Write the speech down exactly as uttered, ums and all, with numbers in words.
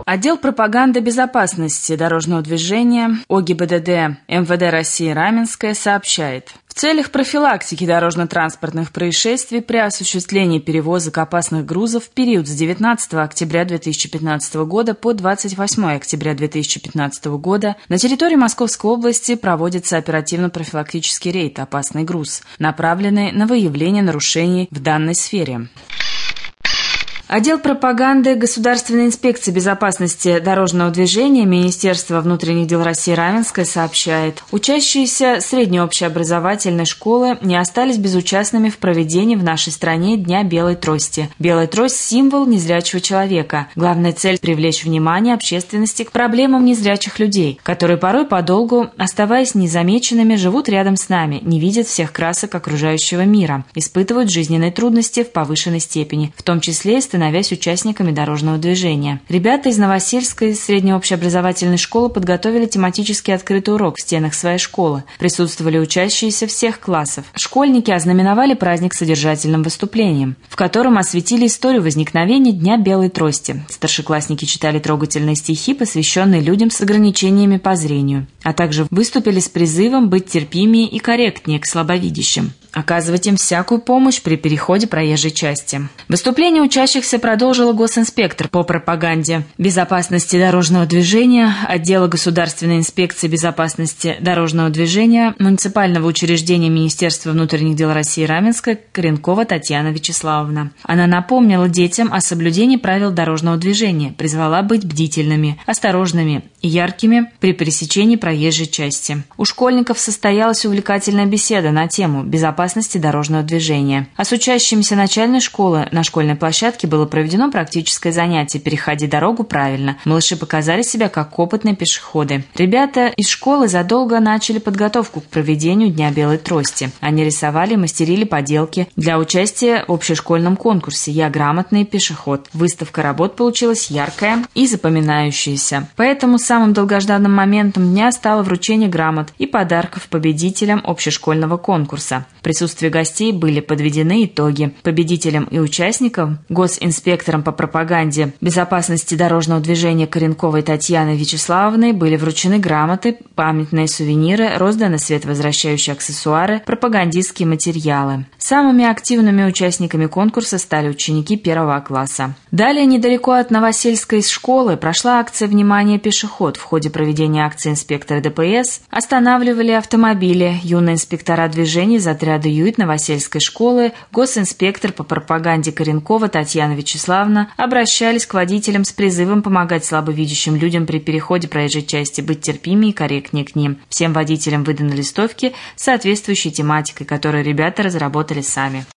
Отдел пропаганды безопасности дорожного движения ОГИБДД МВД России Раменское сообщает: в целях профилактики дорожно-транспортных происшествий при осуществлении перевозок опасных грузов в период с девятнадцатого октября две тысячи пятнадцатого года по двадцать восьмое октября две тысячи пятнадцатого года на территории Московской области проводится оперативно-профилактический рейд «Опасный груз», направленный на выявление нарушений в данной сфере. Отдел пропаганды Государственной инспекции безопасности дорожного движения Министерства внутренних дел России Раменское сообщает: учащиеся средней общеобразовательной школы не остались безучастными в проведении в нашей стране Дня белой трости. Белая трость – символ незрячего человека. Главная цель – привлечь внимание общественности к проблемам незрячих людей, которые порой подолгу, оставаясь незамеченными, живут рядом с нами, не видят всех красок окружающего мира, испытывают жизненные трудности в повышенной степени, в том числе и становясь участниками дорожного движения. Ребята из Новосельской средней общеобразовательной школы подготовили тематически открытый урок в стенах своей школы. Присутствовали учащиеся всех классов. Школьники ознаменовали праздник содержательным выступлением, в котором осветили историю возникновения Дня белой трости. Старшеклассники читали трогательные стихи, посвященные людям с ограничениями по зрению, а также выступили с призывом быть терпимее и корректнее к слабовидящим, оказывать им всякую помощь при переходе проезжей части. Выступление учащихся продолжила госинспектор по пропаганде безопасности дорожного движения отдела Государственной инспекции безопасности дорожного движения муниципального учреждения Министерства внутренних дел России Раменское Коренкова Татьяна Вячеславовна. Она напомнила детям о соблюдении правил дорожного движения, призвала быть бдительными, осторожными и яркими при пересечении проезжей части. У школьников состоялась увлекательная беседа на тему безопасности дорожного движения. А с учащимися начальной школы на школьной площадке было проведено практическое занятие «Переходи дорогу правильно». Малыши показали себя как опытные пешеходы. Ребята из школы задолго начали подготовку к проведению Дня белой трости. Они рисовали и мастерили поделки для участия в общешкольном конкурсе «Я грамотный пешеход». Выставка работ получилась яркая и запоминающаяся. Поэтому самым долгожданным моментом дня стало вручение грамот и подарков победителям общешкольного конкурса. В присутствии гостей были подведены итоги. Победителям и участникам, госинспекторам по пропаганде безопасности дорожного движения Коренковой Татьяной Вячеславовной были вручены грамоты, памятные сувениры, розданы световозвращающие аксессуары, пропагандистские материалы. Самыми активными участниками конкурса стали ученики первого класса. Далее, недалеко от Новосельской школы, прошла акция «Внимание, пешеход». В ходе проведения акции инспекторы ДПС останавливали автомобили. Юные инспектора движения из отряда ЮИТ Новосельской школы, госинспектор по пропаганде Коренкова Татьяна Вячеславовна обращались к водителям с призывом помогать слабовидящим людям при переходе проезжей части, быть терпимее и корректнее к ним. Всем водителям выданы листовки с соответствующей тематикой, которые ребята разработали сами.